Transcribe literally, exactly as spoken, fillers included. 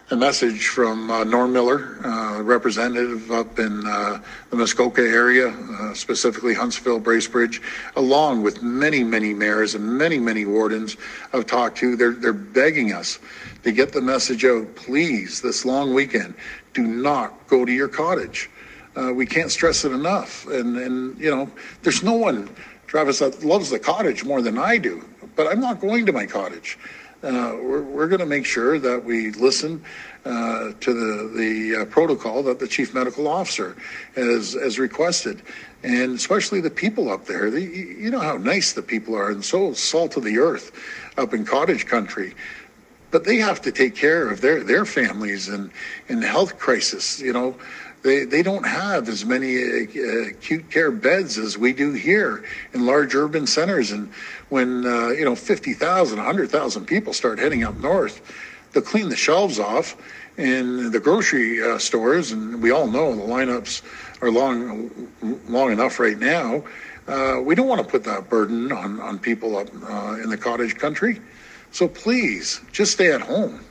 a message from uh, Norm Miller, uh, representative up in uh, the Muskoka area, uh, specifically Huntsville, Bracebridge, along with many, many mayors and many, many wardens I've talked to. They're, they're begging us to get the message out. Please, this long weekend, do not go to your cottage. Uh, we can't stress it enough. And, and, you know, there's no one, Travis, that loves the cottage more than I do, but I'm not going to my cottage. Uh, we're we're going to make sure that we listen uh, to the the uh, protocol that the chief medical officer has has requested, and especially the people up there. The, you know how nice the people are, and so salt of the earth up in cottage country. But they have to take care of their their families and in the health crisis. You know, they they don't have as many uh, acute care beds as we do here in large urban centers. And when uh, you know fifty thousand, one hundred thousand people start heading up north, they'll clean the shelves off in the grocery uh, stores, and we all know the lineups are long long enough right now. Uh, we don't want to put that burden on on people up uh, in the cottage country. So please, just stay at home.